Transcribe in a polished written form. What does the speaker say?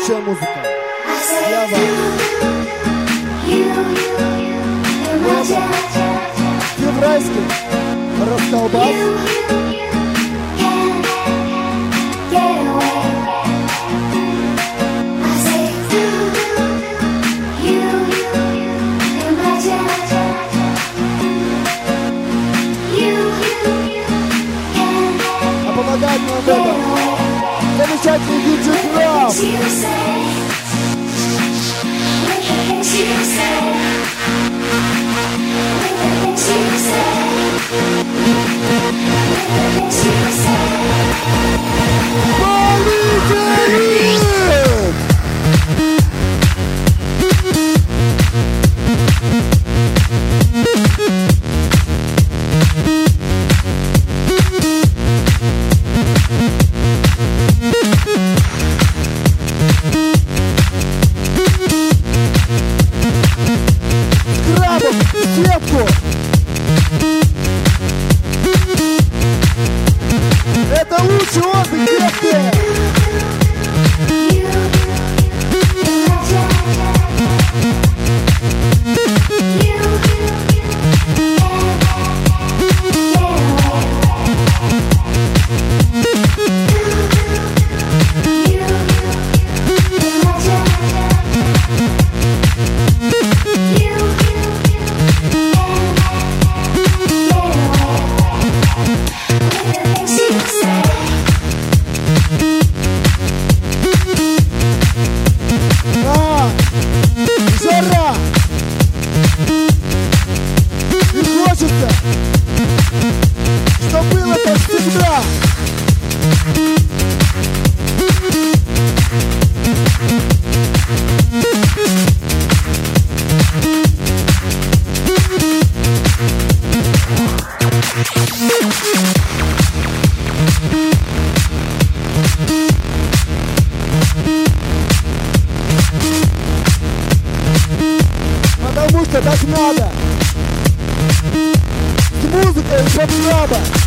лучшая музыка для вас. Февральский расколбас. А помогает нам в этом замечательный диджей Краб. Крабов в сетку. Это лучший отдых, детки. Жара! И хочется, что было так всегда. Потому что так надо. С музыкой, чтоб слабо.